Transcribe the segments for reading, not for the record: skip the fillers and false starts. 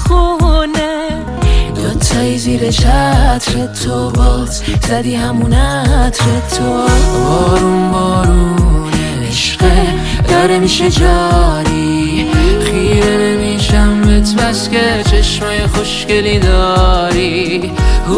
خونه، دوتایی زیر چتر تو باز زدی همون عطر تو. بارون بارونه عشقه داره میشه جاری، خیره نمیشم بهت بس که چشمای خوشگلی داری.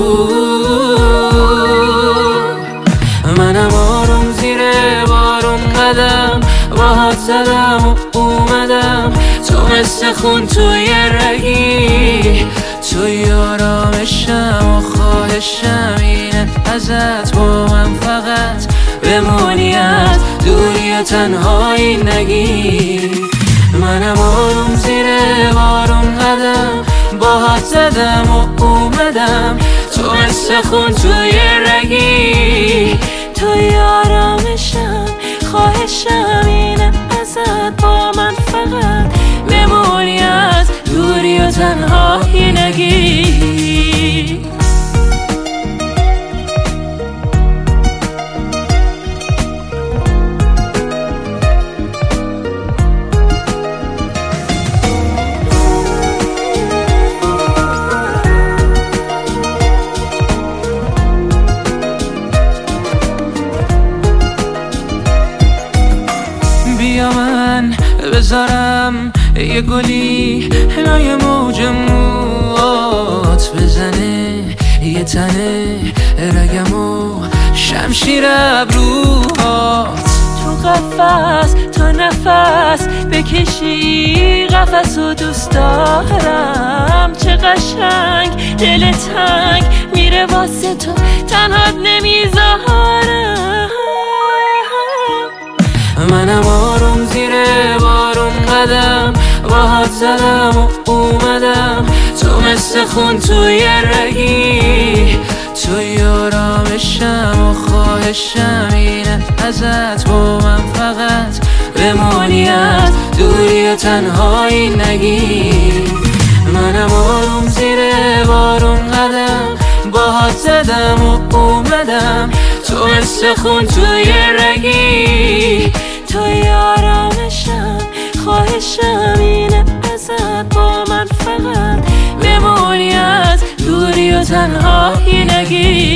منم آروم زیر بارون قدم باهات زدم و اومدم، تو مثل خون توی رگی، توی آرامشم و خواهشم اینه ازت با من فقط بمونی، از دوری و تنهایی نگی. منم آروم زیر بارون قدم باهات زدم و اومدم، تو مثل خون توی رگی، توی آرامشم خواهشم اینه ازت با من فقط بمونی، از دوری و تنهایی نگی. بیا من بذارم یه گلی لای موج موات بزنه، یه تنه رگم و شمشیر ابروهات. تو قفس تا نفس بکشی قفس و دوست دارم، چه قشنگ دل تنگ میره واسه تو تنهات نمیذارم. منم آروم زیر بارون قدم باهات زدم و اومدم، تو مثل خون توی رگی، توی آرامشم و خواهشم اینه ازت با من فقط بمونی، از دوری و تنهایی نگی. منم آروم زیر بارون قدم باهات زدم و اومدم، تو مثل خون توی رگی، توی آرامشم خواهشم اینه ازت با من فقط بمونی، از دوری و تنهایی نگی.